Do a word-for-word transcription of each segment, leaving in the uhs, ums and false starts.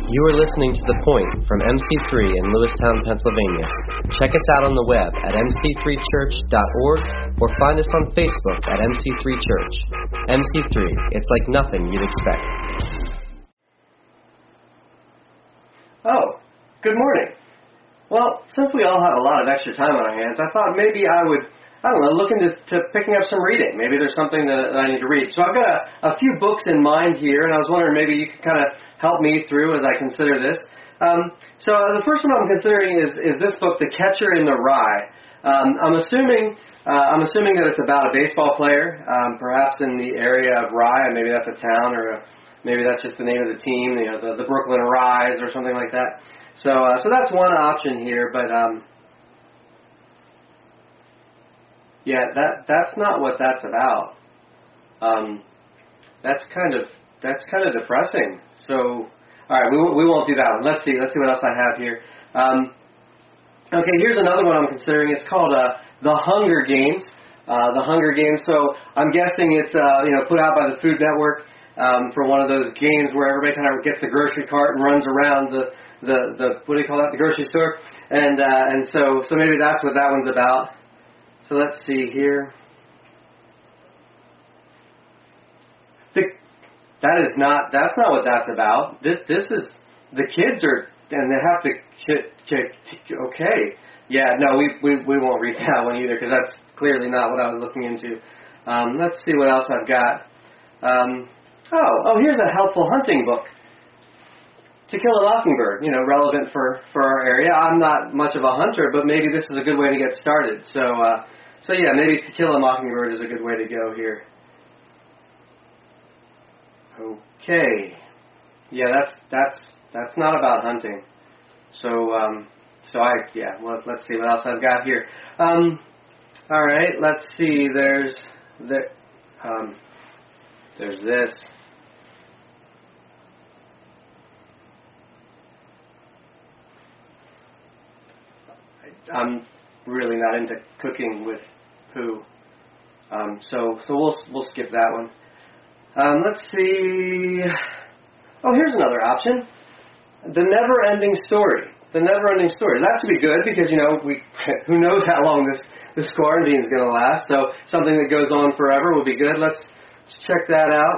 You are listening to The Point from M C three in Lewistown, Pennsylvania. Check us out on the web at m c three church dot org or find us on Facebook at M C three Church. M C three, it's like nothing you'd expect. Oh, good morning. Well, since we all have a lot of extra time on our hands, I thought maybe I would, I don't know, look into to picking up some reading. Maybe there's something that, that I need to read. So I've got a, a few books in mind here, and I was wondering maybe you could kind of help me through as I consider this. Um, so uh, the first one I'm considering is, is this book, The Catcher in the Rye. Um, I'm assuming uh, I'm assuming that it's about a baseball player, um, perhaps in the area of Rye. Maybe that's a town, or a, maybe that's just the name of the team, you know, the, the Brooklyn Ryes or something like that. So uh, so that's one option here, but um, yeah, that that's not what that's about. Um, that's kind of that's kind of depressing. So, all right, we we won't do that one. Let's see. Let's see what else I have here. Um, okay, here's another one I'm considering. It's called uh, The Hunger Games. Uh, the Hunger Games. So I'm guessing it's uh, you know put out by the Food Network um, for one of those games where everybody kind of gets the grocery cart and runs around the the, the what do you call that? The grocery store. And uh, and so so maybe that's what that one's about. So let's see here. The That is not, that's not what that's about. This this is, the kids are, and they have to, okay. Yeah, no, we we, we won't read that one either, because that's clearly not what I was looking into. Um, let's see what else I've got. Um, oh, oh, here's a helpful hunting book. To Kill a Mockingbird, you know, relevant for, for our area. I'm not much of a hunter, but maybe this is a good way to get started. So, uh, so yeah, maybe To Kill a Mockingbird is a good way to go here. Okay, yeah, that's that's that's not about hunting. So um, so I yeah, well, let's see what else I've got here. Um, all right, let's see. There's the um, there's this. I'm really not into cooking with poo. Um, so so we'll we'll skip that one. Um, let's see. Oh, here's another option. The Never-Ending Story. The Never-Ending Story. That should be good because, you know, we who knows how long this, this quarantine is going to last. So something that goes on forever would be good. Let's, let's check that out.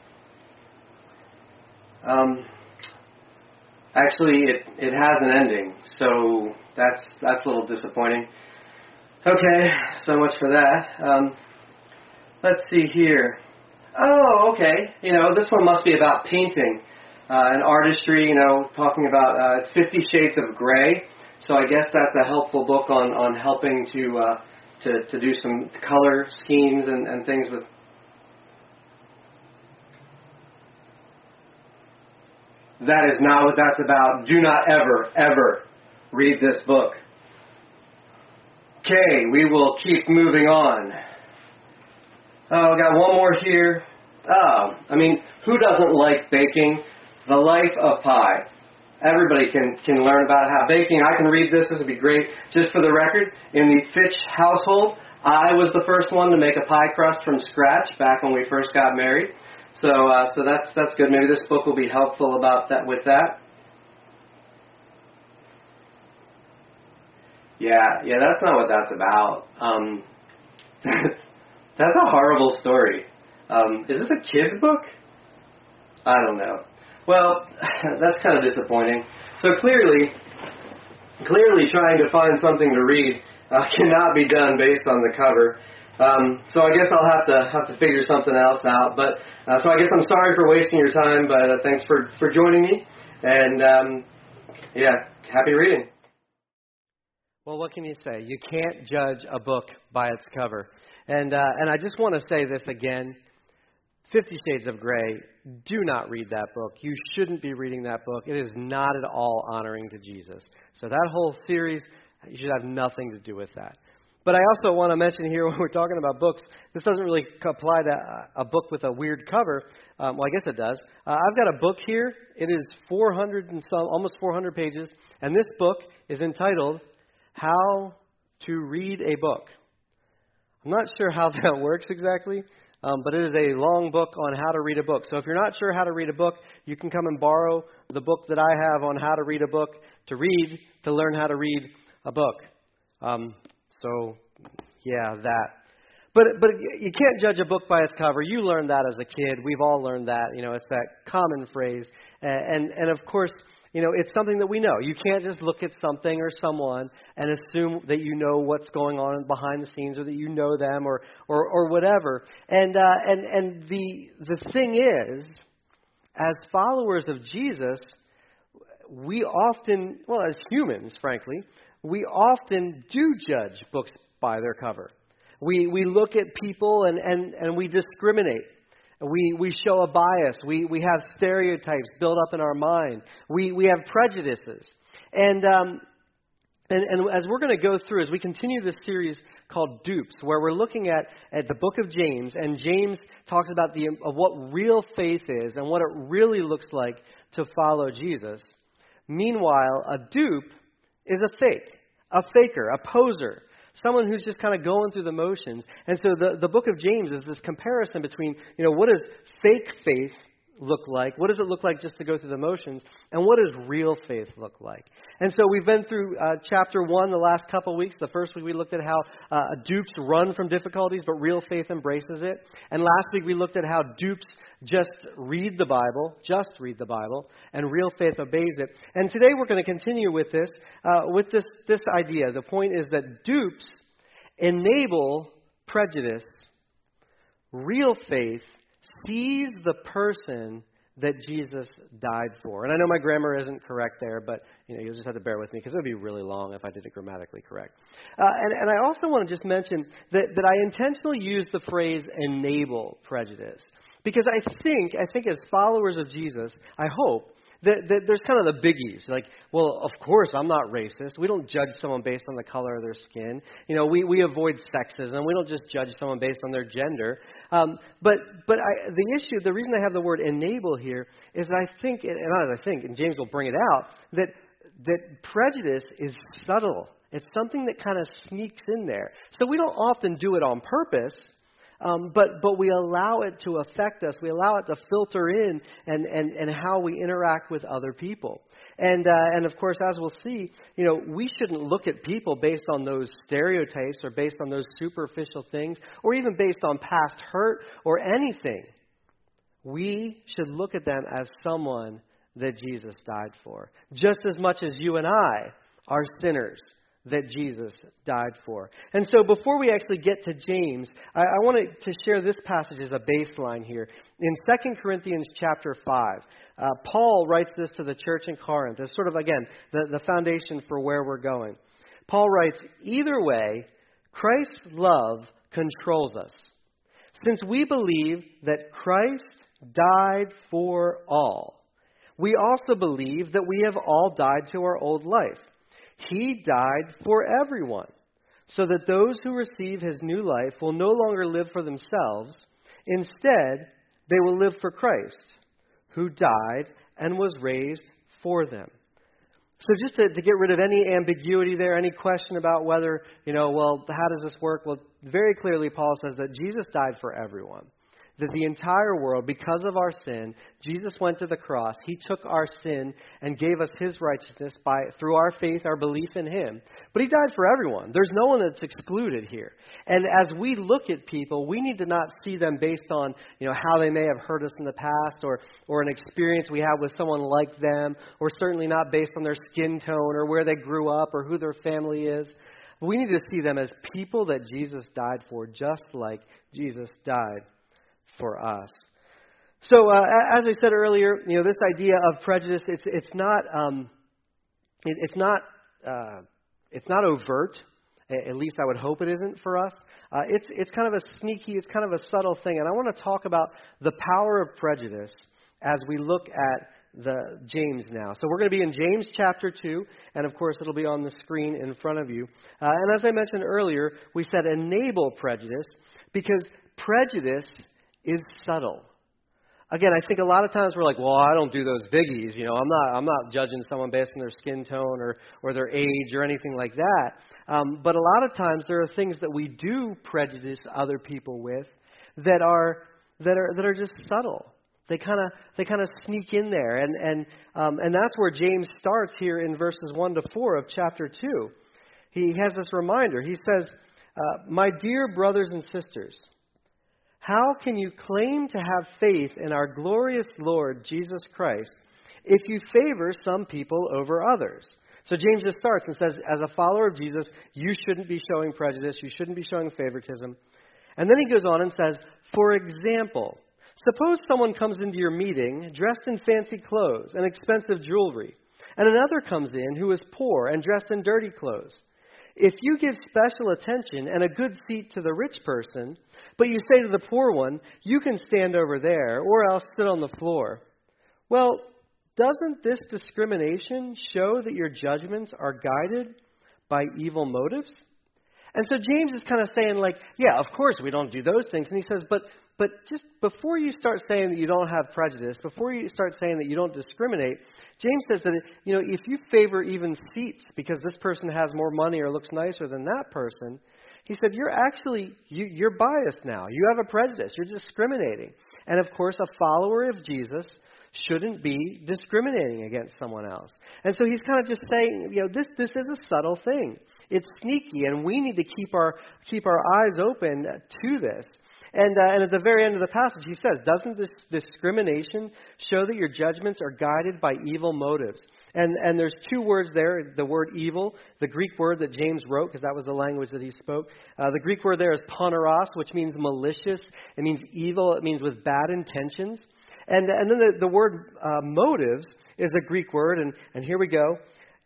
Um, actually, it, it has an ending. So that's, that's a little disappointing. Okay, so much for that. Um, let's see here. Oh, okay. You know, this one must be about painting uh, and artistry, you know, talking about uh, it's Fifty Shades of Grey. So I guess that's a helpful book on, on helping to, uh, to to do some color schemes and, and things with... That is not what that's about. Do not ever, ever read this book. Okay, we will keep moving on. Oh, I got one more here. Oh, I mean, who doesn't like baking? The Life of Pi. Everybody can, can learn about how baking. I can read this. This would be great. Just for the record, in the Fitch household, I was the first one to make a pie crust from scratch back when we first got married. So, uh, so that's that's good. Maybe this book will be helpful about that with that. Yeah, yeah, that's not what that's about. Um, That's a horrible story. Um, is this a kid's book? I don't know. Well, that's kind of disappointing. So clearly, clearly trying to find something to read uh, cannot be done based on the cover. Um, so I guess I'll have to have to figure something else out. But uh, so I guess I'm sorry for wasting your time, but uh, thanks for, for joining me. And um, yeah, happy reading. Well, what can you say? You can't judge a book by its cover. And uh, and I just want to say this again. Fifty Shades of Grey, do not read that book. You shouldn't be reading that book. It is not at all honoring to Jesus. So that whole series, you should have nothing to do with that. But I also want to mention here, when we're talking about books, this doesn't really apply to a book with a weird cover. Um, well, I guess it does. Uh, I've got a book here. It is four hundred and some, almost four hundred pages. And this book is entitled, How to Read a Book. I'm not sure how that works exactly. um, but it is a long book on how to read a book. So if you're not sure how to read a book, you can come and borrow the book that I have on how to read a book, to read, to learn how to read a book. Um, so, yeah, that. But but you can't judge a book by its cover. You learned that as a kid. We've all learned that. You know, it's that common phrase. And, and of course, you know, it's something that we know. You can't just look at something or someone and assume that you know what's going on behind the scenes, or that you know them, or or, or whatever. And uh, and and the the thing is, as followers of Jesus, we often, well, as humans, frankly, we often do judge books by their cover. We we look at people and, and, and we discriminate. We we show a bias. We we have stereotypes built up in our mind. We we have prejudices. And um and, and as we're going to go through, as we continue this series called Dupes, where we're looking at, at the book of James, and James talks about the of what real faith is and what it really looks like to follow Jesus. Meanwhile, a dupe is a fake, a faker, a poser. Someone who's just kind of going through the motions. And so the, the book of James is this comparison between, you know, what does fake faith look like? What does it look like just to go through the motions? And what does real faith look like? And so we've been through uh, chapter one the last couple of weeks. The first week we looked at how uh, dupes run from difficulties, but real faith embraces it. And last week we looked at how dupes just read the Bible, just read the Bible, and real faith obeys it. And today we're going to continue with this, uh, with this, this idea. The point is that dupes enable prejudice. Real faith sees the person that Jesus died for. And I know my grammar isn't correct there, but you know, you'll just have to bear with me because it would be really long if I did it grammatically correct. Uh, and, and I also want to just mention that, that I intentionally use the phrase enable prejudice. Because I think, I think as followers of Jesus, I hope, that, that there's kind of the biggies. Like, well, of course, I'm not racist. We don't judge someone based on the color of their skin. You know, we, we avoid sexism. We don't just judge someone based on their gender. Um, but but I, the issue, the reason I have the word enable here is that I think, and not as I think, and James will bring it out, that that prejudice is subtle. It's something that kind of sneaks in there. So we don't often do it on purpose. Um, but but we allow it to affect us. We allow it to filter in and, and, and how we interact with other people. And uh, and of course, as we'll see, you know, we shouldn't look at people based on those stereotypes or based on those superficial things or even based on past hurt or anything. We should look at them as someone that Jesus died for, just as much as you and I are sinners that Jesus died for. And so before we actually get to James, I, I wanted to share this passage as a baseline here. In Second Corinthians chapter five, uh, Paul writes this to the church in Corinth as sort of, again, the, the foundation for where we're going. Paul writes, "Either way, Christ's love controls us. Since we believe that Christ died for all, we also believe that we have all died to our old life. He died for everyone, so that those who receive his new life will no longer live for themselves. Instead, they will live for Christ, who died and was raised for them." So just to, to get rid of any ambiguity there, any question about whether, you know, well, how does this work? Well, very clearly Paul says that Jesus died for everyone. That the entire world, because of our sin, Jesus went to the cross. He took our sin and gave us his righteousness by through our faith, our belief in him. But he died for everyone. There's no one that's excluded here. And as we look at people, we need to not see them based on, you know, how they may have hurt us in the past or, or an experience we have with someone like them, or certainly not based on their skin tone or where they grew up or who their family is. We need to see them as people that Jesus died for, just like Jesus died for us. So, uh, as I said earlier, you know, this idea of prejudice, it's it's not um, it, it's not uh, it's not overt. At least I would hope it isn't for us. Uh, it's it's kind of a sneaky, it's kind of a subtle thing, and I want to talk about the power of prejudice as we look at the James now. So we're going to be in James chapter two, and of course it'll be on the screen in front of you. Uh, and as I mentioned earlier, we said enable prejudice because prejudice is subtle. Again, I think a lot of times we're like, well, I don't do those biggies. You know, I'm not I'm not judging someone based on their skin tone or, or their age or anything like that. Um, but a lot of times there are things that we do prejudice other people with that are that are that are just subtle. They kind of they kind of sneak in there, and and um, and that's where James starts here in verses one to four of chapter two. He has this reminder. He says, uh, "My dear brothers and sisters, how can you claim to have faith in our glorious Lord Jesus Christ if you favor some people over others?" So James just starts and says, as a follower of Jesus, you shouldn't be showing prejudice. You shouldn't be showing favoritism. And then he goes on and says, for example, suppose someone comes into your meeting dressed in fancy clothes and expensive jewelry, and another comes in who is poor and dressed in dirty clothes. If you give special attention and a good seat to the rich person, but you say to the poor one, you can stand over there or else sit on the floor, well, doesn't this discrimination show that your judgments are guided by evil motives? And so James is kind of saying, like, yeah, of course we don't do those things. And he says, but but just before you start saying that you don't have prejudice, before you start saying that you don't discriminate, James says that, you know, if you favor even seats because this person has more money or looks nicer than that person, he said, you're actually, you, you're biased now. You have a prejudice. You're discriminating. And of course, a follower of Jesus shouldn't be discriminating against someone else. And so he's kind of just saying, you know, this this is a subtle thing. It's sneaky, and we need to keep our keep our eyes open to this. And uh, and at the very end of the passage, he says, doesn't this discrimination show that your judgments are guided by evil motives? And and there's two words there, the word evil, the Greek word that James wrote, because that was the language that he spoke. Uh, the Greek word there is poneros, which means malicious. It means evil. It means with bad intentions. And and then the, the word uh, motives is a Greek word, and, and here we go,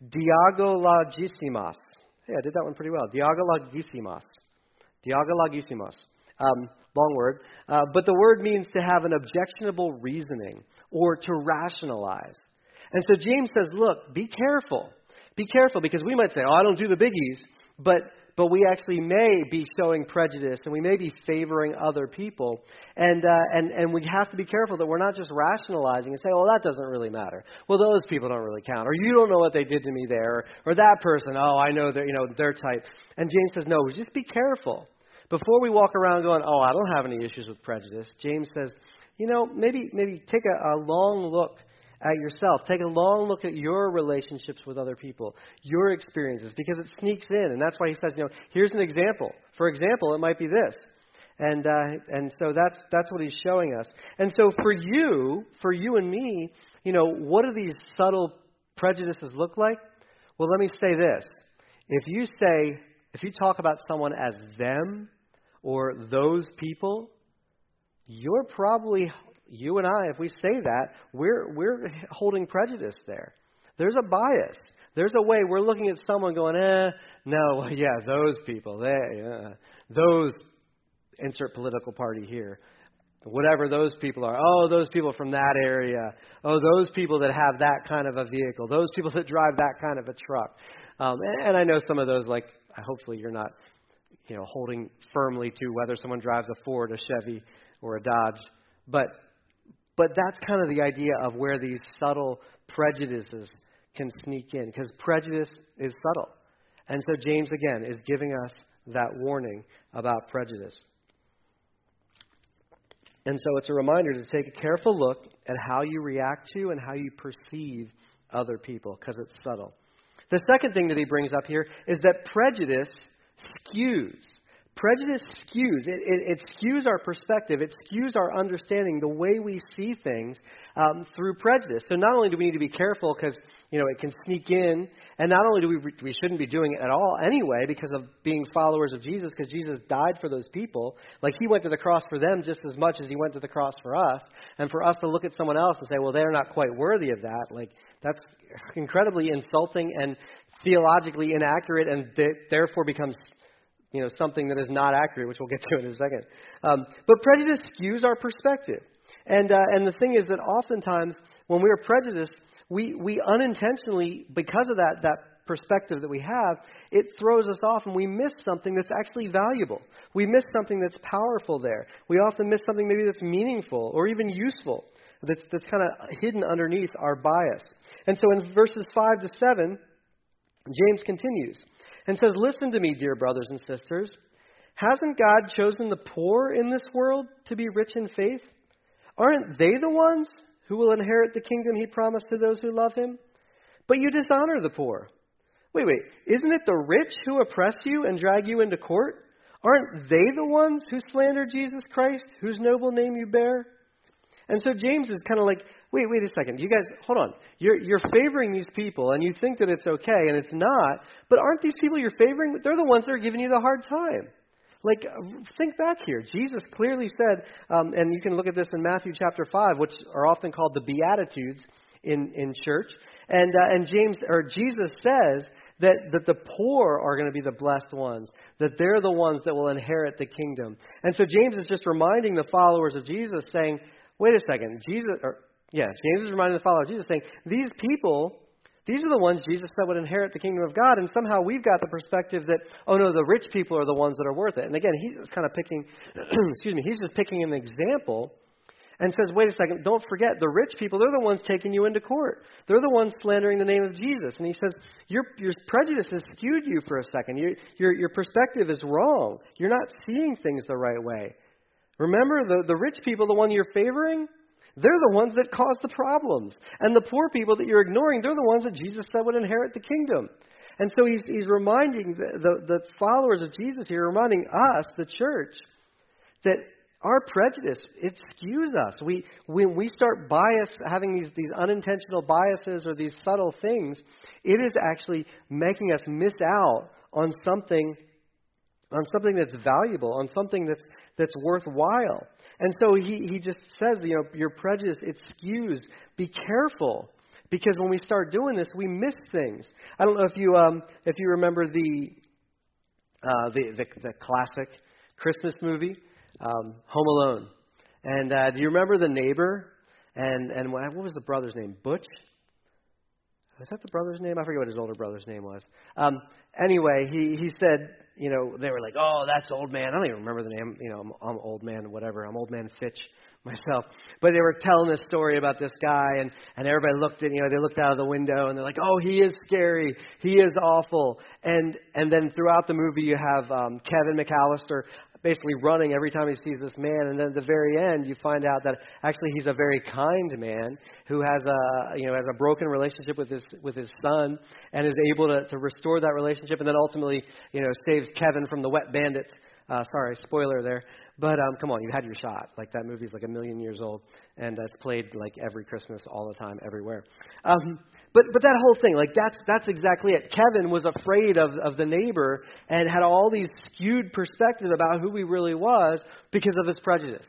diagologisimos. Hey, I did that one pretty well. Diagologisimos. Diagologisimos. Um, long word. Uh, but the word means to have an objectionable reasoning or to rationalize. And so James says, look, be careful. Be careful, because we might say, oh, I don't do the biggies, but but we actually may be showing prejudice, and we may be favoring other people. And, uh, and, and we have to be careful that we're not just rationalizing and say, oh, that doesn't really matter. Well, those people don't really count. Or you don't know what they did to me there. Or, or that person, oh, I know that, you know, their type. And James says, no, just be careful. Before we walk around going, oh, I don't have any issues with prejudice, James says, you know, maybe maybe take a, a long look at yourself. Take a long look at your relationships with other people, your experiences, because it sneaks in. And that's why he says, you know, here's an example. For example, it might be this. And uh, and so that's that's what he's showing us. And so for you, for you and me, you know, what do these subtle prejudices look like? Well, let me say this. If you say, if you talk about someone as them or those people, you're probably, you and I, if we say that, we're we're holding prejudice there. There's a bias. There's a way we're looking at someone going, eh, no, yeah, those people, they, uh, those, insert political party here, whatever those people are. Oh, those people from that area. Oh, those people that have that kind of a vehicle. Those people that drive that kind of a truck. Um, and, and I know some of those, like, hopefully you're not, you know, holding firmly to whether someone drives a Ford, a Chevy, or a Dodge. But but that's kind of the idea of where these subtle prejudices can sneak in, because prejudice is subtle. And so James, again, is giving us that warning about prejudice. And so it's a reminder to take a careful look at how you react to and how you perceive other people, because it's subtle. The second thing that he brings up here is that prejudice skews. Prejudice skews. It, it, it skews our perspective. It skews our understanding, the way we see things um, through prejudice. So not only do we need to be careful because, you know, it can sneak in, and not only do we we shouldn't be doing it at all anyway because of being followers of Jesus, because Jesus died for those people. Like, he went to the cross for them just as much as he went to the cross for us. And for us to look at someone else and say, well, they're not quite worthy of that, like, that's incredibly insulting and theologically inaccurate, and th- therefore becomes, you know, something that is not accurate, which we'll get to in a second. Um, but prejudice skews our perspective. And uh, and the thing is that oftentimes when we are prejudiced, we, we unintentionally, because of that, that perspective that we have, it throws us off and we miss something that's actually valuable. We miss something that's powerful there. We often miss something maybe that's meaningful or even useful, that's, that's kind of hidden underneath our bias. And so in verses five to seven, James continues and says, listen to me, dear brothers and sisters. Hasn't God chosen the poor in this world to be rich in faith? Aren't they the ones who will inherit the kingdom he promised to those who love him? But you dishonor the poor. Wait, wait, isn't it the rich who oppress you and drag you into court? Aren't they the ones who slander Jesus Christ, whose noble name you bear? And so James is kind of like, wait, wait a second. You guys, hold on. You're you're favoring these people, and you think that it's okay, and it's not. But aren't these people you're favoring? They're the ones that are giving you the hard time. Like, think back here. Jesus clearly said, um, and you can look at this in Matthew chapter five, which are often called the Beatitudes in, in church. And uh, and James or Jesus says that, that the poor are going to be the blessed ones, that they're the ones that will inherit the kingdom. And so James is just reminding the followers of Jesus, saying, wait a second, Jesus, or yeah, James is reminding the followers of Jesus, saying, these people, these are the ones Jesus said would inherit the kingdom of God, and somehow we've got the perspective that, oh no, the rich people are the ones that are worth it. And again, he's just kind of picking, excuse me, he's just picking an example and says, wait a second, don't forget, the rich people, they're the ones taking you into court. They're the ones slandering the name of Jesus. And he says, your your prejudice has skewed you for a second. Your, your, your perspective is wrong. You're not seeing things the right way. Remember, the, the rich people, the one you're favoring, they're the ones that cause the problems. And the poor people that you're ignoring, they're the ones that Jesus said would inherit the kingdom. And so he's, he's reminding the, the, the followers of Jesus here, reminding us, the church, that our prejudice, it skews us. We, when we start bias, having these, these unintentional biases or these subtle things, it is actually making us miss out on something, on something that's valuable, on something that's that's worthwhile. And so he, he just says, you know, your prejudice, it skews. Be careful, because when we start doing this, we miss things. I don't know if you um, if you remember the uh, the, the the classic Christmas movie, Um, Home Alone. And uh, do you remember the neighbor? And and what was the brother's name? Butch? Was that the brother's name? I forget what his older brother's name was. Um, anyway, he, he said, you know, they were like, oh, that's old man. I don't even remember the name. You know, I'm, I'm old man, whatever. I'm old man Fitch myself. But they were telling this story about this guy, and, and everybody looked at, you know, they looked out of the window, and they're like, oh, he is scary. He is awful. And and then throughout the movie, you have um, Kevin McAllister basically running every time he sees this man, and then at the very end you find out that actually he's a very kind man who has a you know has a broken relationship with his with his son, and is able to, to restore that relationship, and then ultimately you know saves Kevin from the wet bandits. Uh, sorry, spoiler there. But um, come on, you had your shot. Like, that movie's like a million years old, and it's played like every Christmas, all the time, everywhere. Um, but but that whole thing, like that's that's exactly it. Kevin was afraid of, of the neighbor and had all these skewed perspectives about who he really was because of his prejudice.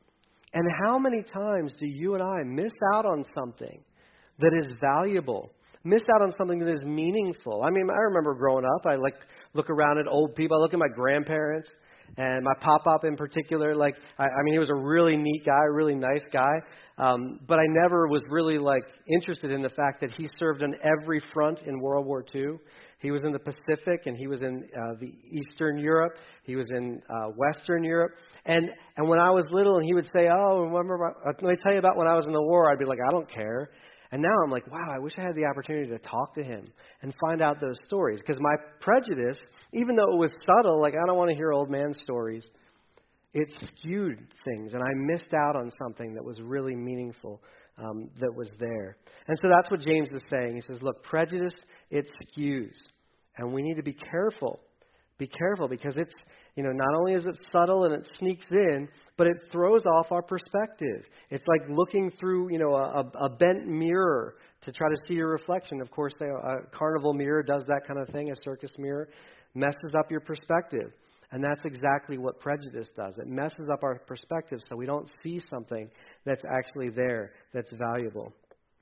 And how many times do you and I miss out on something that is valuable? Miss out on something that is meaningful. I mean, I remember growing up, I like look around at old people. I look at my grandparents. And my pop-up in particular, like, I, I mean, he was a really neat guy, a really nice guy. Um, but I never was really, like, interested in the fact that he served on every front in World War Two. He was in the Pacific, and he was in uh, the Eastern Europe. He was in uh, Western Europe. And and when I was little, and he would say, oh, remember, let me tell you about when I was in the war, I'd be like, I don't care. And now I'm like, wow, I wish I had the opportunity to talk to him and find out those stories. Because my prejudice, even though it was subtle, like I don't want to hear old man stories, it skewed things. And I missed out on something that was really meaningful um, that was there. And so that's what James is saying. He says, look, prejudice, it skews. And we need to be careful. Be careful, because it's, you know, not only is it subtle and it sneaks in, but it throws off our perspective. It's like looking through, you know, a, a bent mirror to try to see your reflection. Of course, they, a carnival mirror does that kind of thing. A circus mirror messes up your perspective. And that's exactly what prejudice does. It messes up our perspective so we don't see something that's actually there, that's valuable.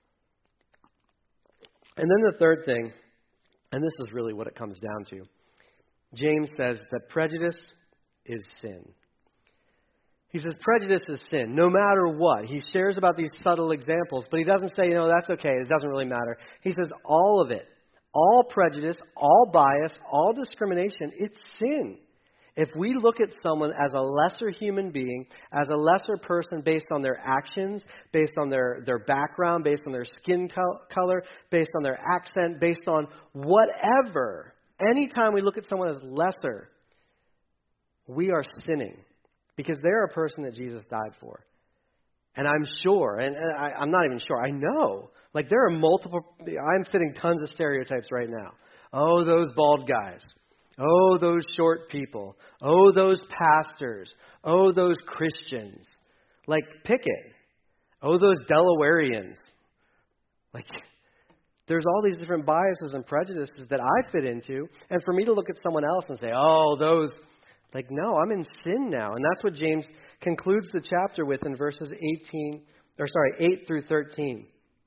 And then the third thing, and this is really what it comes down to, James says that prejudice is sin. He says prejudice is sin, no matter what. He shares about these subtle examples, but he doesn't say, you know, that's okay, it doesn't really matter. He says all of it, all prejudice, all bias, all discrimination, it's sin. If we look at someone as a lesser human being, as a lesser person based on their actions, based on their, their background, based on their skin color, based on their accent, based on whatever, anytime we look at someone as lesser, we are sinning because they're a person that Jesus died for. And I'm sure, and, and I, I'm not even sure, I know, like there are multiple, I'm fitting tons of stereotypes right now. Oh, those bald guys. Oh, those short people. Oh, those pastors. Oh, those Christians. Like, pick it. Oh, those Delawareans. Like, there's all these different biases and prejudices that I fit into. And for me to look at someone else and say, oh, those, like, no, I'm in sin now. And that's what James concludes the chapter with in verses eighteen, or sorry, eight through thirteen.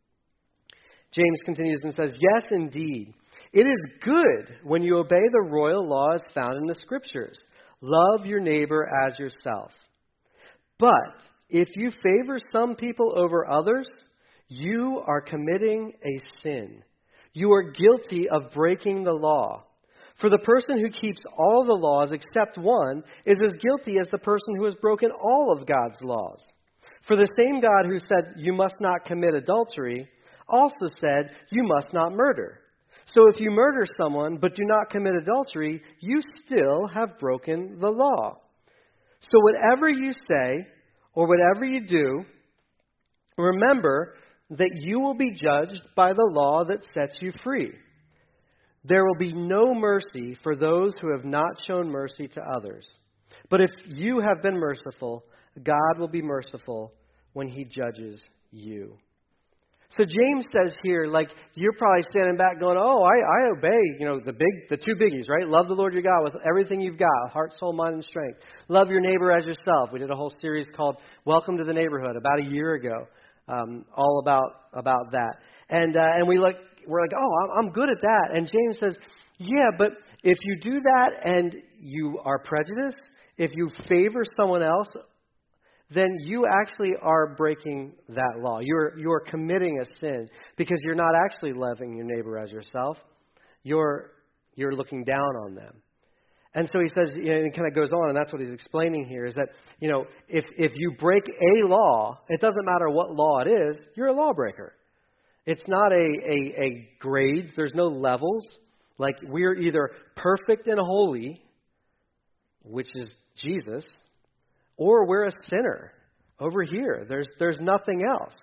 James continues and says, yes, indeed. It is good when you obey the royal laws found in the Scriptures. Love your neighbor as yourself. But if you favor some people over others, you are committing a sin. You are guilty of breaking the law. For the person who keeps all the laws except one is as guilty as the person who has broken all of God's laws. For the same God who said, you must not commit adultery, also said, you must not murder. So if you murder someone but do not commit adultery, you still have broken the law. So whatever you say or whatever you do, remember that you will be judged by the law that sets you free. There will be no mercy for those who have not shown mercy to others. But if you have been merciful, God will be merciful when he judges you. So James says here, like, you're probably standing back going, oh, I, I obey, you know, the big, the two biggies, right? Love the Lord your God with everything you've got, heart, soul, mind, and strength. Love your neighbor as yourself. We did a whole series called Welcome to the Neighborhood about a year ago, um, all about about that. And uh, and we like, we're like, oh, I'm, I'm good at that. And James says, yeah, but if you do that and you are prejudiced, if you favor someone else, then you actually are breaking that law. You're you're committing a sin because you're not actually loving your neighbor as yourself. You're you're looking down on them. And so he says, you know, and he kind of goes on, and that's what he's explaining here, is that, you know, if if you break a law, it doesn't matter what law it is, you're a lawbreaker. It's not a, a, a grades. There's no levels. Like, we're either perfect and holy, which is Jesus, or we're a sinner over here. There's there's nothing else.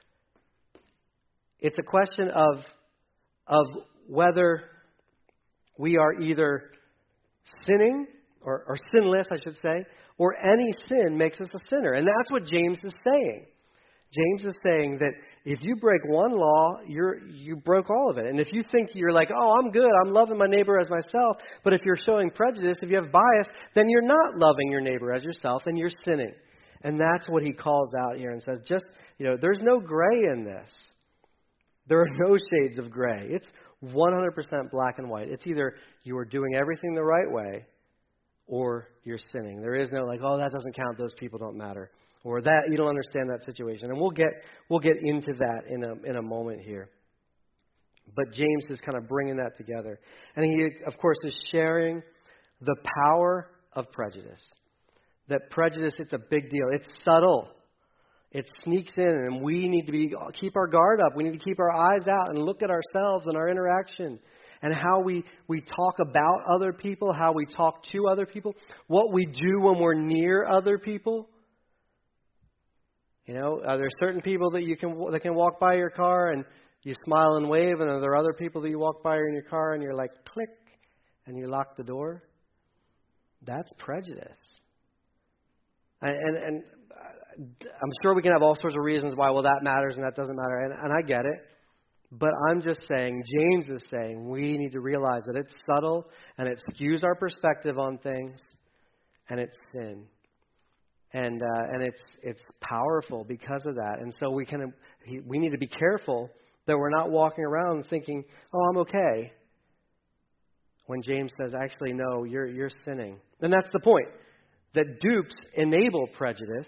It's a question of of whether we are either sinning or, or sinless, I should say, or any sin makes us a sinner. And that's what James is saying. James is saying that if you break one law, you're you broke all of it. And if you think you're like, oh, I'm good, I'm loving my neighbor as myself, but if you're showing prejudice, if you have bias, then you're not loving your neighbor as yourself and you're sinning. And that's what he calls out here and says, just, you know, there's no gray in this. There are no shades of gray. It's one hundred percent black and white. It's either you are doing everything the right way or you're sinning. There is no like, oh, that doesn't count, those people don't matter. Or that you don't understand that situation. And we'll get we'll get into that in a in a moment here. But James is kind of bringing that together. And he, of course, is sharing the power of prejudice. That prejudice, it's a big deal. It's subtle. It sneaks in, and we need to be keep our guard up. We need to keep our eyes out and look at ourselves and our interaction and how we, we talk about other people, how we talk to other people, what we do when we're near other people. You know, are there certain people that you can that can walk by your car and you smile and wave, and are there other people that you walk by in your car and you're like, click, and you lock the door? That's prejudice. And, and, and I'm sure we can have all sorts of reasons why, well, that matters and that doesn't matter, and, and I get it. But I'm just saying, James is saying, we need to realize that it's subtle and it skews our perspective on things, and it's sin. And uh, and it's it's powerful because of that. And so we can we need to be careful that we're not walking around thinking, oh, I'm okay. When James says, actually, no, you're you're sinning. And that's the point. That dupes enable prejudice,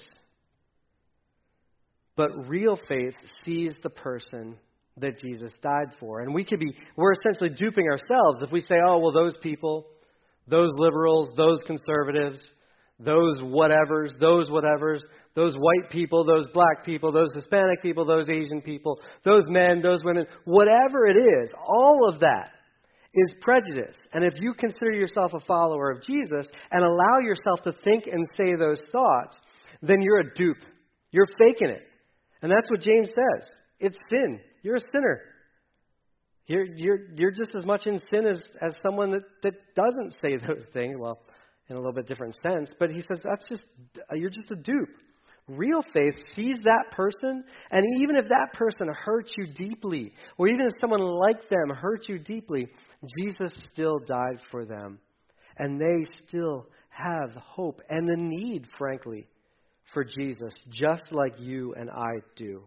but real faith sees the person that Jesus died for. And we could be, we're essentially duping ourselves if we say, oh, well, those people, those liberals, those conservatives, those whatevers, those whatevers, those white people, those black people, those Hispanic people, those Asian people, those men, those women, whatever it is, all of that is prejudice. And if you consider yourself a follower of Jesus and allow yourself to think and say those thoughts, then you're a dupe. You're faking it. And that's what James says. It's sin. You're a sinner. You're you're you're just as much in sin as, as someone that, that doesn't say those things. Well, in a little bit different sense. But he says that's just you're just a dupe. Real faith sees that person, and even if that person hurts you deeply, or even if someone like them hurts you deeply, Jesus still died for them. And they still have hope and the need, frankly, for Jesus, just like you and I do.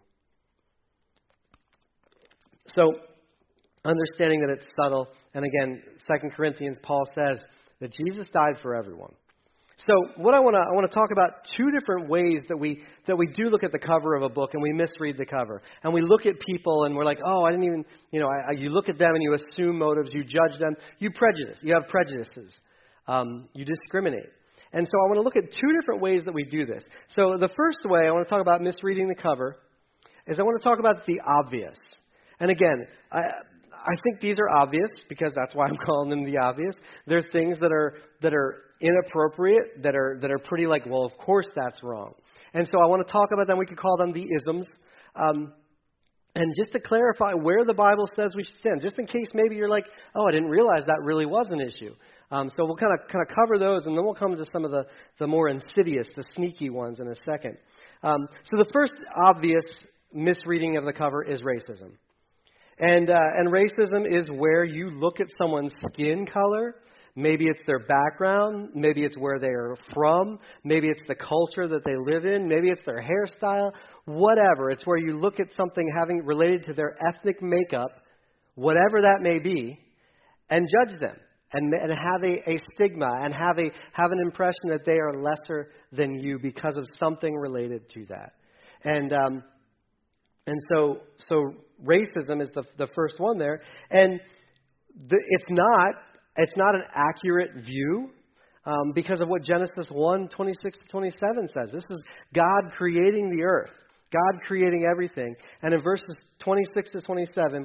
So, understanding that it's subtle, and again, Second Corinthians, Paul says that Jesus died for everyone. So what I want to I want to talk about two different ways that we that we do look at the cover of a book and we misread the cover. And we look at people and we're like, oh, I didn't even, you know, I, I, you look at them and you assume motives, you judge them, you prejudice, you have prejudices, um, you discriminate. And so I want to look at two different ways that we do this. So the first way I want to talk about misreading the cover is I want to talk about the obvious. And again, I I think these are obvious because that's why I'm calling them the obvious. They're things that are that are inappropriate, that are that are pretty like, well, of course that's wrong. And so I want to talk about them. We could call them the isms. Um, and just to clarify where the Bible says we should sin, just in case maybe you're like, oh, I didn't realize that really was an issue. Um, so we'll kind of kind of cover those, and then we'll come to some of the, the more insidious, the sneaky ones in a second. Um, so the first obvious misreading of the cover is racism. And uh, and racism is where you look at someone's skin color. Maybe it's their background. Maybe it's where they're from. Maybe it's the culture that they live in. Maybe it's their hairstyle. Whatever. It's where you look at something having related to their ethnic makeup, whatever that may be, and judge them and and have a, a stigma and have a have an impression that they are lesser than you because of something related to that. And um, and so so racism is the the first one there, and the, it's not. It's not an accurate view um, because of what Genesis one, twenty-six to twenty-seven says. This is God creating the earth, God creating everything. And in verses twenty-six to twenty-seven,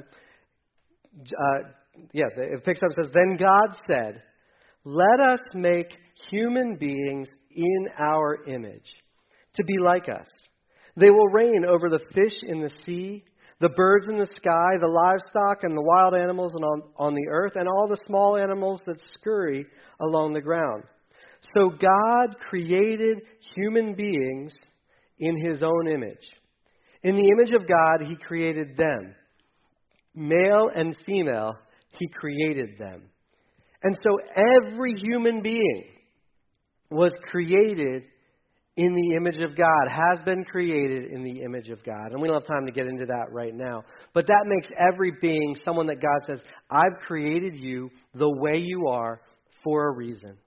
uh, yeah, it picks up and says, "Then God said, 'Let us make human beings in our image, to be like us. They will reign over the fish in the sea, the birds in the sky, the livestock and the wild animals on, on the earth, and all the small animals that scurry along the ground.' So God created human beings in His own image. In the image of God, He created them. Male and female, He created them." And so every human being was created in the image of God, has been created in the image of God. And we don't have time to get into that right now. But that makes every being someone that God says, I've created you the way you are for a reason.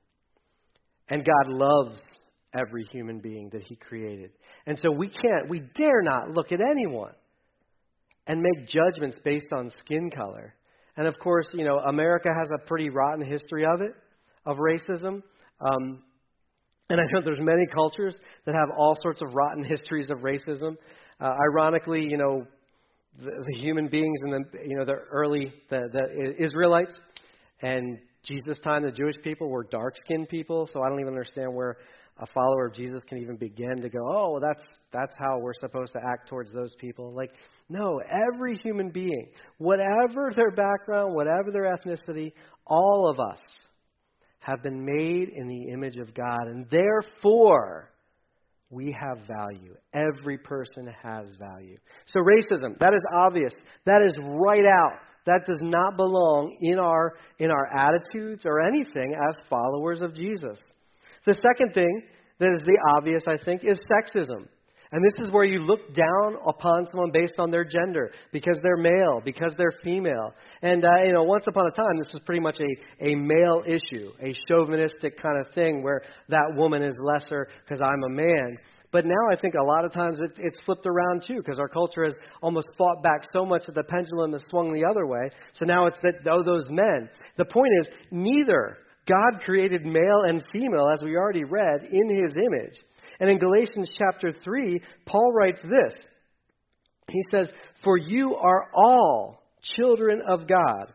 And God loves every human being that He created. And so we can't, we dare not look at anyone and make judgments based on skin color. And of course, you know, America has a pretty rotten history of it, of racism. Um, And I know there's many cultures that have all sorts of rotten histories of racism. Uh, ironically, you know, the, the human beings in the, you know, the early, the, the Israelites and Jesus' time, the Jewish people were dark-skinned people. So I don't even understand where a follower of Jesus can even begin to go, oh, well, that's, that's how we're supposed to act towards those people. Like, no, every human being, whatever their background, whatever their ethnicity, all of us have been made in the image of God, and therefore we have value. Every person has value. So racism, that is obvious. That is right out. That does not belong in our in our attitudes or anything as followers of Jesus. The second thing that is the obvious, I think, is sexism. And this is where you look down upon someone based on their gender, because they're male, because they're female. And, uh, you know, once upon a time, this was pretty much a, a male issue, a chauvinistic kind of thing where that woman is lesser because I'm a man. But now I think a lot of times it, it's flipped around too, because our culture has almost fought back so much that the pendulum has swung the other way. So now it's that, oh, those men. The point is, neither. God created male and female, as we already read, in His image. And in Galatians chapter three, Paul writes this. He says, "For you are all children of God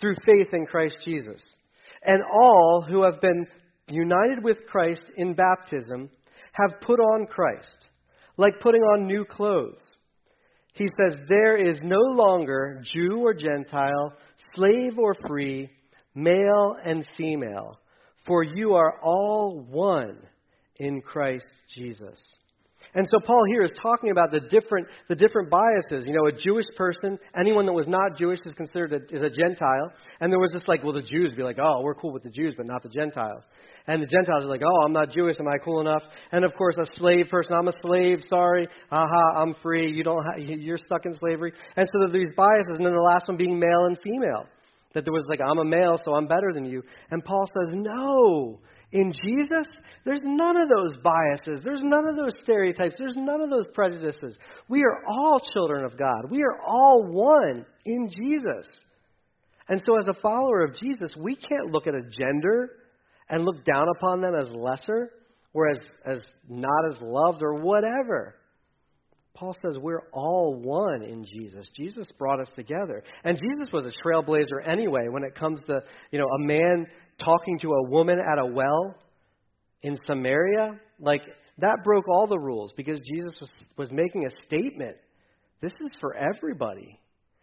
through faith in Christ Jesus. And all who have been united with Christ in baptism have put on Christ, like putting on new clothes. He says, there is no longer Jew or Gentile, slave or free, male and female, for you are all one in Christ Jesus. And so Paul here is talking about the different the different biases. You know, a Jewish person, anyone that was not Jewish is considered a, is a Gentile. And there was this like, well, the Jews be like, oh, we're cool with the Jews, but not the Gentiles. And the Gentiles are like, oh, I'm not Jewish. Am I cool enough? And of course, a slave person, I'm a slave. Sorry. Aha, I'm free. You don't. Ha- you're stuck in slavery. And so there are these biases. And then the last one being male and female. That there was like, I'm a male, so I'm better than you. And Paul says, no. In Jesus, there's none of those biases. There's none of those stereotypes. There's none of those prejudices. We are all children of God. We are all one in Jesus. And so as a follower of Jesus, we can't look at a gender and look down upon them as lesser or as, as not as loved or whatever. Paul says we're all one in Jesus. Jesus brought us together. And Jesus was a trailblazer anyway when it comes to, you know, a man talking to a woman at a well in Samaria. Like, that broke all the rules because Jesus was, was making a statement. This is for everybody.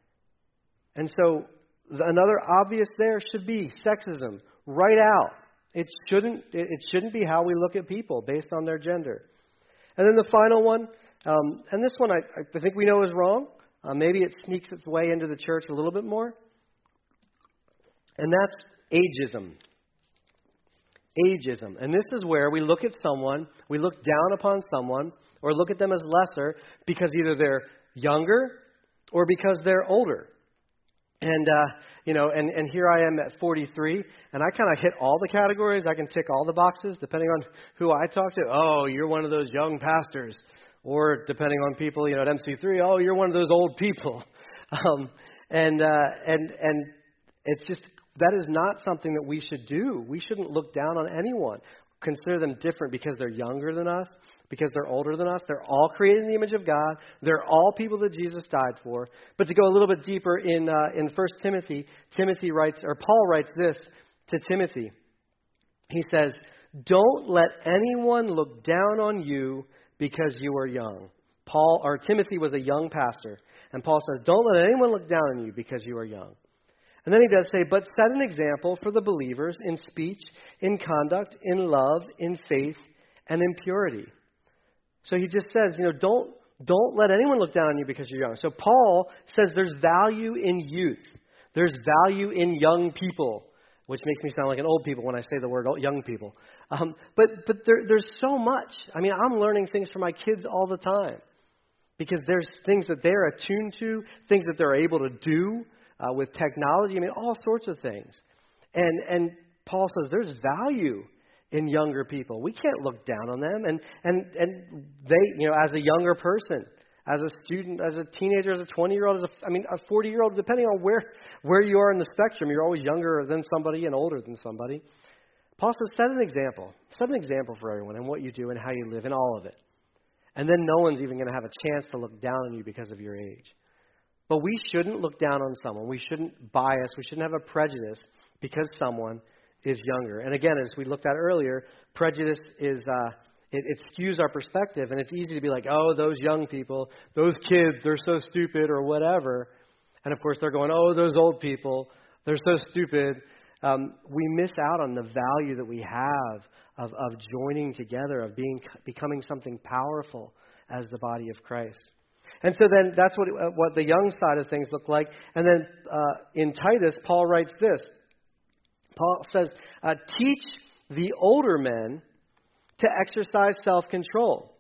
And so the, another obvious there should be sexism right out. It shouldn't, it shouldn't be how we look at people based on their gender. And then the final one, Um, and this one I, I think we know is wrong. Uh, maybe it sneaks its way into the church a little bit more. And that's ageism. Ageism. And this is where we look at someone, we look down upon someone, or look at them as lesser because either they're younger or because they're older. And, uh, you know, and, and here I am at forty-three, and I kind of hit all the categories. I can tick all the boxes depending on who I talk to. Oh, you're one of those young pastors. Or depending on people, you know, at M C three, oh, you're one of those old people. Um, and, uh, and, and it's just, that is not something that we should do. We shouldn't look down on anyone. Consider them different because they're younger than us, because they're older than us. They're all created in the image of God. They're all people that Jesus died for. But to go a little bit deeper in uh, in First Timothy, Timothy writes, or Paul writes this to Timothy. He says, don't let anyone look down on you because you are young. Paul, or Timothy was a young pastor. And Paul says, don't let anyone look down on you because you are young. And then he does say, but set an example for the believers in speech, in conduct, in love, in faith, and in purity. So he just says, you know, don't don't let anyone look down on you because you're young. So Paul says there's value in youth. There's value in young people, which makes me sound like an old people when I say the word young people. Um, but but there, there's so much. I mean, I'm learning things from my kids all the time because there's things that they're attuned to, things that they're able to do uh, with technology. I mean, all sorts of things. And and Paul says there's value in younger people. We can't look down on them. And and and they, you know, as a younger person, as a student, as a teenager, as a twenty-year-old, as a, I mean, a forty-year-old, depending on where, where you are in the spectrum, you're always younger than somebody and older than somebody. Paul says, set an example. Set an example for everyone in what you do and how you live in all of it. And then no one's even going to have a chance to look down on you because of your age. But we shouldn't look down on someone. We shouldn't bias. We shouldn't have a prejudice because someone is younger. And again, as we looked at earlier, prejudice is... Uh, It, it skews our perspective, and it's easy to be like, oh, those young people, those kids, they're so stupid or whatever. And, of course, they're going, oh, those old people, they're so stupid. Um, we miss out on the value that we have of, of joining together, of being becoming something powerful as the body of Christ. And so then that's what, uh, what the young side of things look like. And then uh, in Titus, Paul writes this. Paul says, uh, teach the older men to exercise self-control,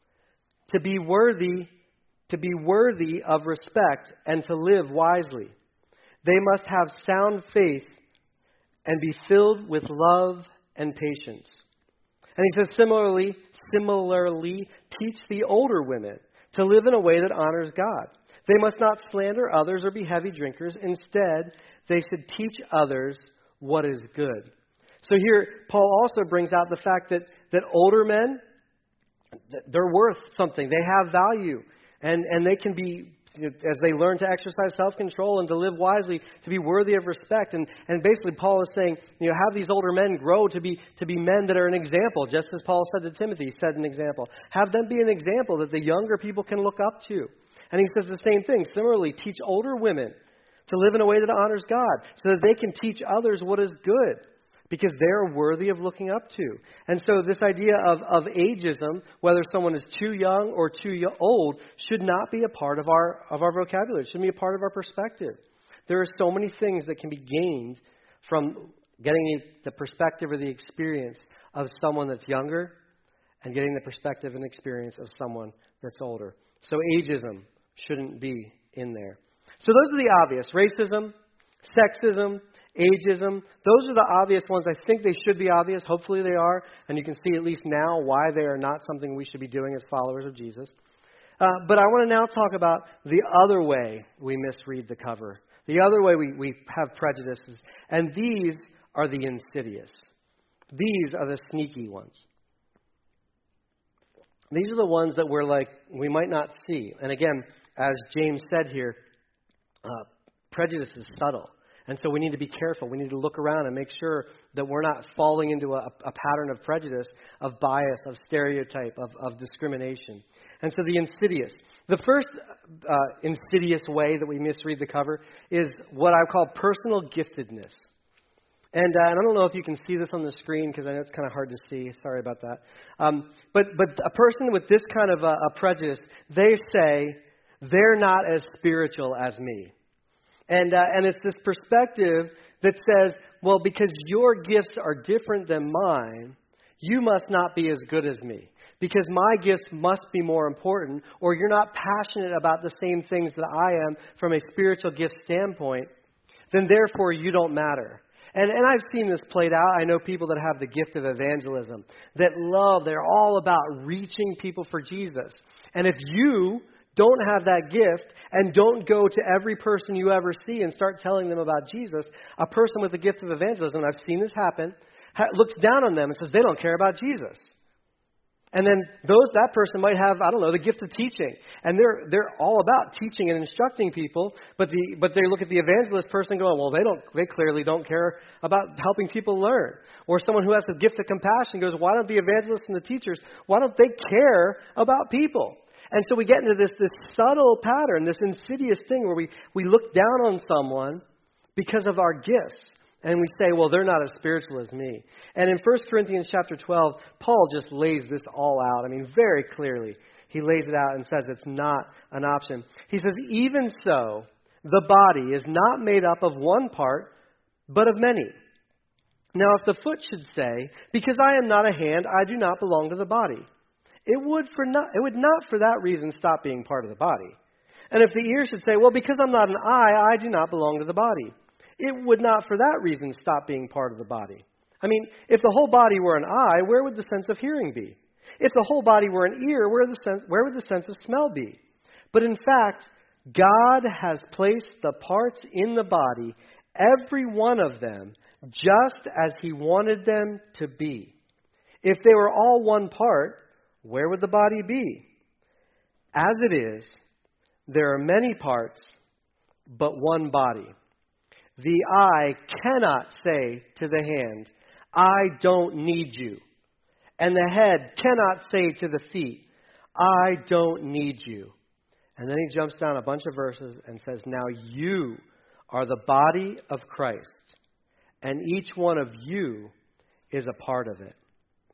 to be worthy, to be worthy of respect, and to live wisely. They must have sound faith and be filled with love and patience. And he says, similarly, similarly, teach the older women to live in a way that honors God. They must not slander others or be heavy drinkers. Instead, they should teach others what is good. So here, Paul also brings out the fact that that older men, they're worth something. They have value. And, and they can be as they learn to exercise self-control and to live wisely, to be worthy of respect. And, and basically Paul is saying, you know, have these older men grow to be to be men that are an example, just as Paul said to Timothy, set an example. Have them be an example that the younger people can look up to. And he says the same thing. Similarly, teach older women to live in a way that honors God, so that they can teach others what is good, because they're worthy of looking up to. And so this idea of, of ageism, whether someone is too young or too yo- old, should not be a part of our of our vocabulary. It shouldn't be a part of our perspective. There are so many things that can be gained from getting the perspective or the experience of someone that's younger and getting the perspective and experience of someone that's older. So ageism shouldn't be in there. So those are the obvious. Racism, sexism, ageism. Those are the obvious ones. I think they should be obvious. Hopefully they are. And you can see at least now why they are not something we should be doing as followers of Jesus. Uh, but I want to now talk about the other way we misread the cover. The other way we, we have prejudices. And these are the insidious. These are the sneaky ones. These are the ones that we're like, we might not see. And again, as James said here, uh, prejudice is subtle. And so we need to be careful. We need to look around and make sure that we're not falling into a, a pattern of prejudice, of bias, of stereotype, of, of discrimination. And so the insidious. The first uh, insidious way that we misread the cover is what I call personal giftedness. And, uh, and I don't know if you can see this on the screen because I know it's kind of hard to see. Sorry about that. Um, but but a person with this kind of a, a prejudice, they say they're not as spiritual as me. And uh, and it's this perspective that says, well, because your gifts are different than mine, you must not be as good as me. Because my gifts must be more important, or you're not passionate about the same things that I am from a spiritual gift standpoint, then therefore you don't matter. And and I've seen this played out. I know people that have the gift of evangelism, that love, they're all about reaching people for Jesus. And if you don't have that gift and don't go to every person you ever see and start telling them about Jesus, a person with the gift of evangelism, and I've seen this happen, ha- looks down on them and says they don't care about Jesus. And then those that person might have, I don't know, the gift of teaching. And they're they're all about teaching and instructing people, but the but they look at the evangelist person going, well, they don't they clearly don't care about helping people learn. Or someone who has the gift of compassion goes, why don't the evangelists and the teachers, why don't they care about people? And so we get into this this subtle pattern, this insidious thing where we, we look down on someone because of our gifts. And we say, well, they're not as spiritual as me. And in First Corinthians chapter twelve, Paul just lays this all out. I mean, very clearly. He lays it out and says it's not an option. He says, even so, the body is not made up of one part, but of many. Now, if the foot should say, because I am not a hand, I do not belong to the body, it would for not, it would not for that reason stop being part of the body. And if the ear should say, well, because I'm not an eye, I do not belong to the body, it would not for that reason stop being part of the body. I mean, if the whole body were an eye, where would the sense of hearing be? If the whole body were an ear, where, the sense, where would the sense of smell be? But in fact, God has placed the parts in the body, every one of them, just as He wanted them to be. If they were all one part, where would the body be? As it is, there are many parts, but one body. The eye cannot say to the hand, I don't need you. And the head cannot say to the feet, I don't need you. And then he jumps down a bunch of verses and says, now you are the body of Christ, and each one of you is a part of it.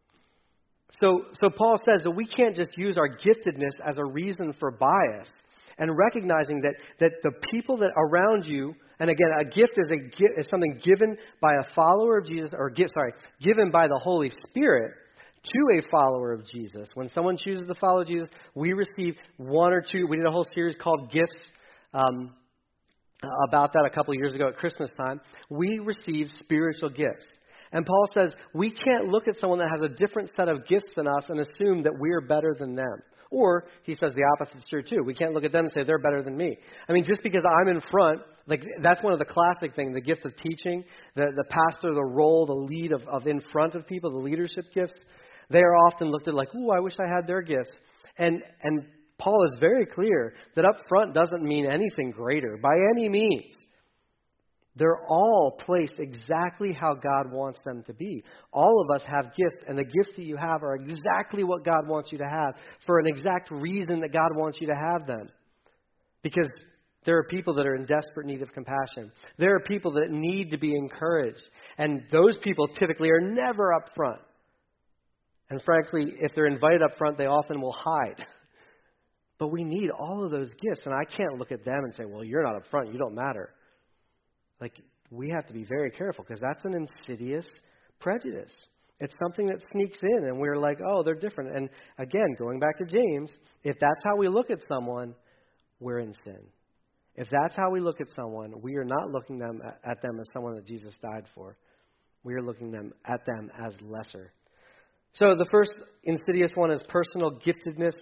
So, so Paul says that we can't just use our giftedness as a reason for bias, and recognizing that, that the people that around you, and again, a gift is a is something given by a follower of Jesus, or gift, sorry, given by the Holy Spirit to a follower of Jesus. When someone chooses to follow Jesus, we receive one or two. We did a whole series called Gifts um, about that a couple of years ago at Christmas time. We receive spiritual gifts. And Paul says we can't look at someone that has a different set of gifts than us and assume that we're better than them. Or he says the opposite is true too. We can't look at them and say they're better than me. I mean, just because I'm in front, like that's one of the classic things, the gift of teaching, the, the pastor, the role, the lead of, of in front of people, the leadership gifts. They are often looked at like, ooh, I wish I had their gifts. And and Paul is very clear that up front doesn't mean anything greater by any means. They're all placed exactly how God wants them to be. All of us have gifts, and the gifts that you have are exactly what God wants you to have for an exact reason that God wants you to have them. Because there are people that are in desperate need of compassion. There are people that need to be encouraged. And those people typically are never up front. And frankly, if they're invited up front, they often will hide. But we need all of those gifts. And I can't look at them and say, well, you're not up front. You don't matter. Like, we have to be very careful because that's an insidious prejudice. It's something that sneaks in and we're like, oh, they're different. And again, going back to James, if that's how we look at someone, we're in sin. If that's how we look at someone, we are not looking them at them as someone that Jesus died for. We are looking them at them as lesser. So the first insidious one is personal giftedness.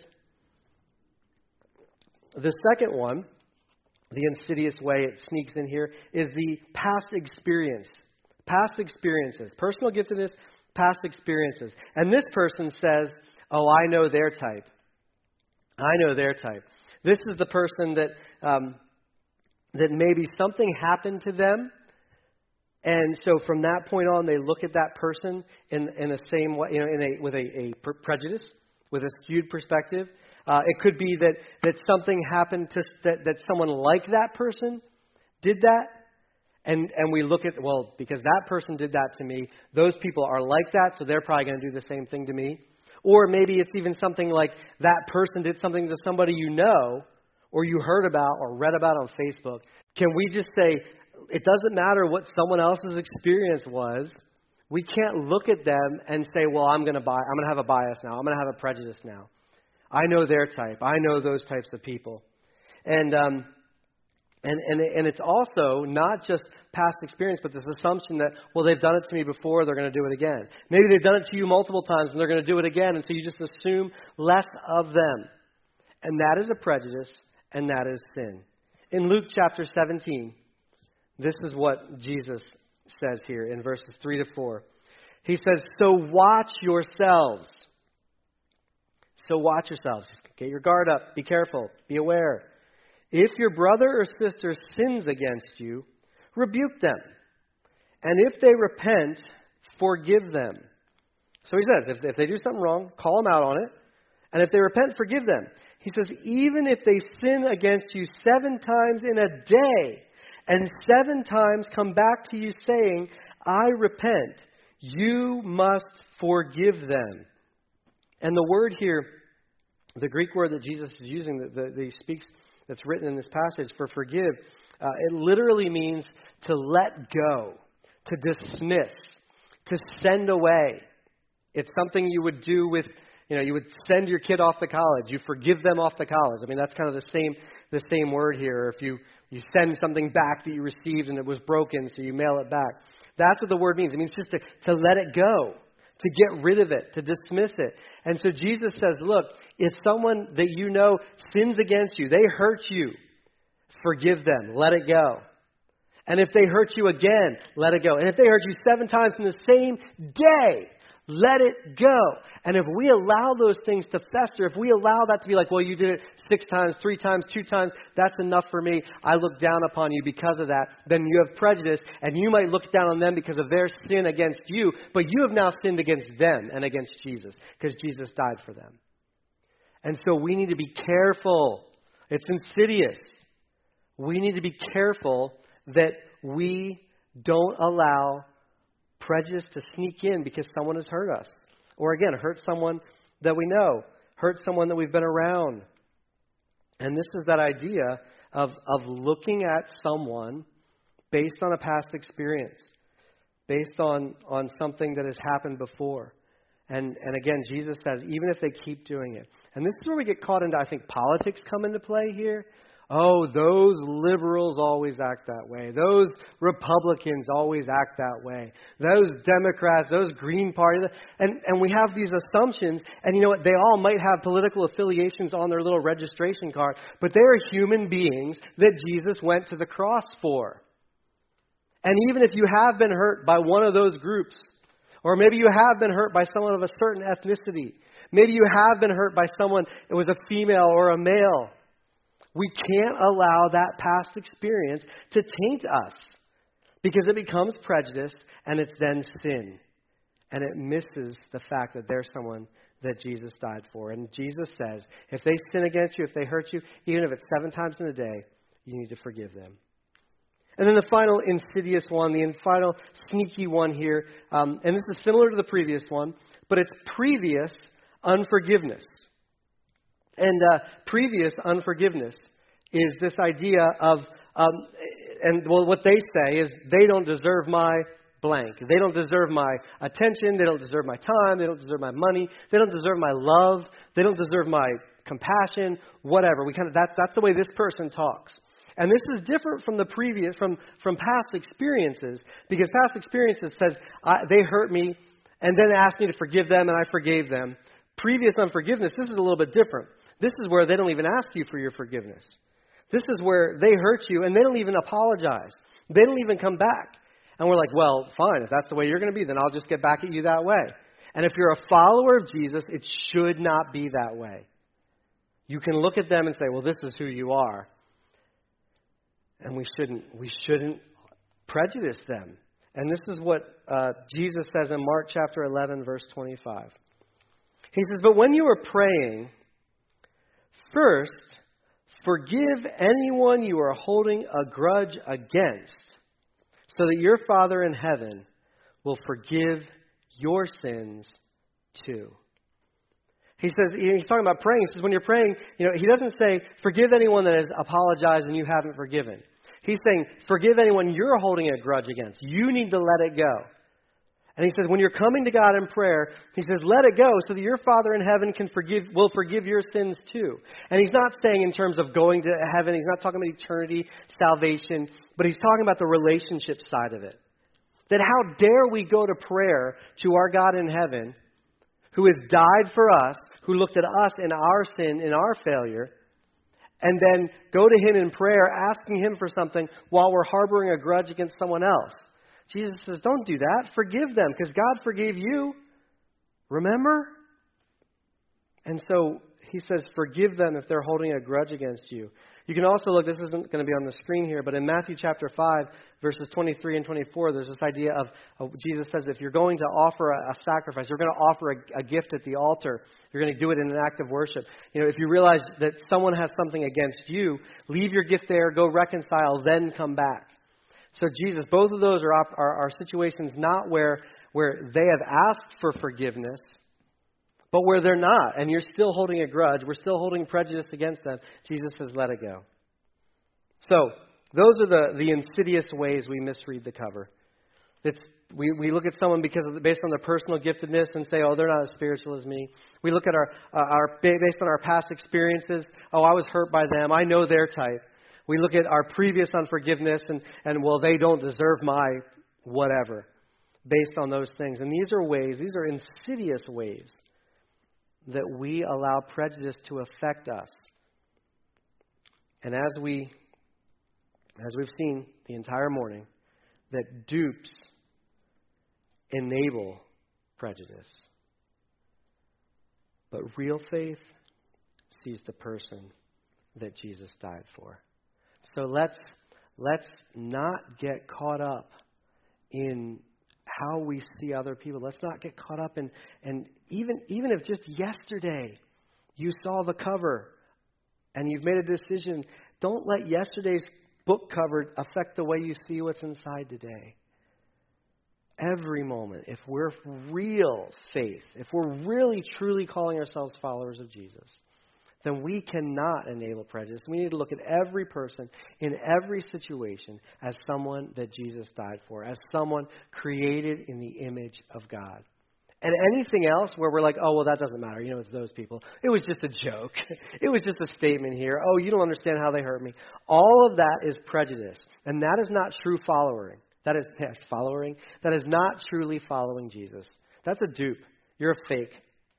The second one, the insidious way it sneaks in here, is the past experience. Past experiences. Personal giftedness, past experiences. And this person says, oh, I know their type. I know their type. This is the person that um, that maybe something happened to them. And so from that point on, they look at that person in, in the same way, you know, in a, with a, a prejudice, with a skewed perspective. Uh, it could be that, that something happened to that, that someone like that person did that, and and we look at, well, because that person did that to me, those people are like that, so they're probably going to do the same thing to me. Or maybe it's even something like that person did something to somebody you know, or you heard about or read about on Facebook. Can we just say, it doesn't matter what someone else's experience was. We can't look at them and say, well, I'm going to buy, I'm going to have a bias now. I'm going to have a prejudice now. I know their type. I know those types of people. And um, and and and it's also not just past experience, but this assumption that, well, they've done it to me before, they're going to do it again. Maybe they've done it to you multiple times and they're going to do it again, and so you just assume less of them. And that is a prejudice, and that is sin. In Luke chapter seventeen, this is what Jesus says here in verses three to four. He says, so watch yourselves. So watch yourselves. Get your guard up. Be careful. Be aware. If your brother or sister sins against you, rebuke them. And if they repent, forgive them. So he says, if, if they do something wrong, call them out on it. And if they repent, forgive them. He says, even if they sin against you seven times in a day, and seven times come back to you saying, I repent, you must forgive them. And the word here, the Greek word that Jesus is using, that, that he speaks, that's written in this passage for forgive, uh, it literally means to let go, to dismiss, to send away. It's something you would do with, you know, you would send your kid off to college. You forgive them off to college. I mean, that's kind of the same, the same word here. If you, you send something back that you received and it was broken, so you mail it back. That's what the word means. It means just to, to let it go, to get rid of it, to dismiss it. And so Jesus says, look, if someone that you know sins against you, they hurt you, forgive them, let it go. And if they hurt you again, let it go. And if they hurt you seven times in the same day, let it go. And if we allow those things to fester, if we allow that to be like, well, you did it six times, three times, two times, that's enough for me, I look down upon you because of that, then you have prejudice, and you might look down on them because of their sin against you, but you have now sinned against them and against Jesus, because Jesus died for them. And so we need to be careful. It's insidious. We need to be careful that we don't allow prejudice to sneak in because someone has hurt us. Or again, hurt someone that we know, hurt someone that we've been around. And this is that idea of, of looking at someone based on a past experience, based on, on something that has happened before. And, and again, Jesus says, even if they keep doing it. And this is where we get caught into, I think, politics come into play here. Oh, those liberals always act that way. Those Republicans always act that way. Those Democrats, those Green Party. And, and we have these assumptions. And you know what? They all might have political affiliations on their little registration card. But they are human beings that Jesus went to the cross for. And even if you have been hurt by one of those groups, Or maybe you have been hurt by someone of a certain ethnicity. Maybe you have been hurt by someone that was a female or a male. We can't allow that past experience to taint us because it becomes prejudice and it's then sin. And it misses the fact that there's someone that Jesus died for. And Jesus says, if they sin against you, if they hurt you, even if it's seven times in a day, you need to forgive them. And then the final insidious one, the final sneaky one here, um, and this is similar to the previous one, but it's previous unforgiveness. And uh, previous unforgiveness is this idea of, um, and well, what they say is they don't deserve my blank. They don't deserve my attention. They don't deserve my time. They don't deserve my money. They don't deserve my love. They don't deserve my compassion. Whatever. We kind of that's that's the way this person talks. And this is different from the previous, from, from past experiences, because past experiences says I, they hurt me and then asked me to forgive them and I forgave them. Previous unforgiveness, this is a little bit different. This is where they don't even ask you for your forgiveness. This is where they hurt you and they don't even apologize. They don't even come back. And we're like, well, fine, if that's the way you're going to be, then I'll just get back at you that way. And if you're a follower of Jesus, it should not be that way. You can look at them and say, well, this is who you are. And we shouldn't we shouldn't prejudice them. And this is what uh, Jesus says in Mark chapter eleven, verse twenty-five. He says, but when you are praying, first, forgive anyone you are holding a grudge against, so that your Father in heaven will forgive your sins too. He says, he's talking about praying. He says, when you're praying, you know, he doesn't say, forgive anyone that has apologized and you haven't forgiven. He's saying, forgive anyone you're holding a grudge against. You need to let it go. And he says, when you're coming to God in prayer, he says, let it go so that your Father in heaven can forgive, will forgive your sins too. And he's not saying in terms of going to heaven. He's not talking about eternity, salvation, but he's talking about the relationship side of it. That how dare we go to prayer to our God in heaven, who has died for us, who looked at us in our sin, in our failure, and then go to him in prayer, asking him for something while we're harboring a grudge against someone else. Jesus says, don't do that. Forgive them because God forgave you. Remember? And so he says, forgive them if they're holding a grudge against you. You can also look, this isn't going to be on the screen here, but in Matthew chapter five, verses twenty-three and twenty-four, there's this idea of, of Jesus says, if you're going to offer a, a sacrifice, you're going to offer a, a gift at the altar, you're going to do it in an act of worship. You know, if you realize that someone has something against you, leave your gift there, go reconcile, then come back. So Jesus, both of those are, are, are situations not where, where they have asked for forgiveness, but where they're not, and you're still holding a grudge, we're still holding prejudice against them, Jesus says, let it go. So, those are the, the insidious ways we misread the cover. It's, we, we look at someone because of the, based on their personal giftedness and say, oh, they're not as spiritual as me. We look at our, uh, our based on our past experiences, oh, I was hurt by them, I know their type. We look at our previous unforgiveness and, and well, they don't deserve my whatever, based on those things. And these are ways, these are insidious ways that we allow prejudice to affect us. And as we, as we've seen the entire morning, that dupes enable prejudice. But real faith sees the person that Jesus died for. So let's let's not get caught up in how we see other people. Let's not get caught up in, and even even if just yesterday you saw the cover and you've made a decision, don't let yesterday's book cover affect the way you see what's inside today. Every moment, if we're real faith, if we're really truly calling ourselves followers of Jesus, then we cannot enable prejudice. We need to look at every person in every situation as someone that Jesus died for, as someone created in the image of God. And anything else where we're like, oh, well, that doesn't matter. You know, it's those people. It was just a joke. It was just a statement here. Oh, you don't understand how they hurt me. All of that is prejudice. And that is not true following. That is yeah, following. That is not truly following Jesus. That's a dupe. You're a fake.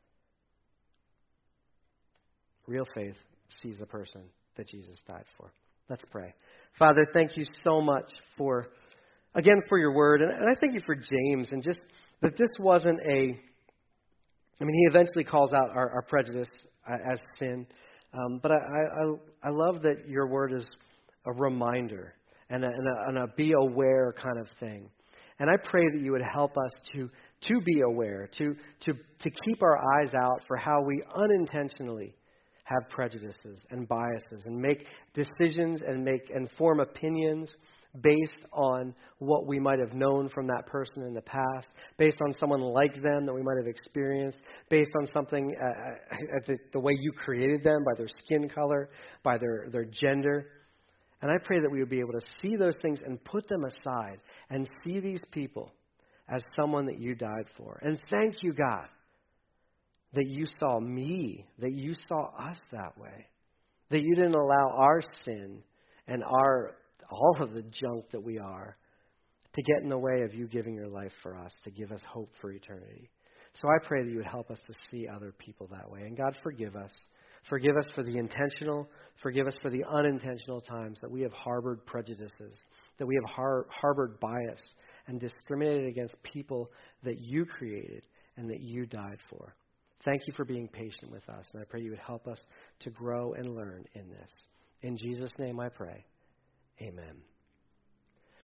Real faith sees the person that Jesus died for. Let's pray. Father, thank you so much for again, for your word. And, and I thank you for James and just that this wasn't a, I mean, he eventually calls out our, our prejudice uh, as sin. Um, but I, I, I love that your word is a reminder and a, and, a, and a be aware kind of thing. And I pray that you would help us to to be aware, to to to keep our eyes out for how we unintentionally have prejudices and biases and make decisions and make and form opinions based on what we might have known from that person in the past, based on someone like them that we might have experienced, based on something, uh, the, the way you created them, by their skin color, by their, their gender. And I pray that we would be able to see those things and put them aside and see these people as someone that you died for. And thank you, God, that you saw me, that you saw us that way, that you didn't allow our sin and our all of the junk that we are to get in the way of you giving your life for us, to give us hope for eternity. So I pray that you would help us to see other people that way. And God, forgive us. Forgive us for the intentional, forgive us for the unintentional times that we have harbored prejudices, that we have har- harbored bias and discriminated against people that you created and that you died for. Thank you for being patient with us, and I pray you would help us to grow and learn in this. In Jesus' name I pray. Amen.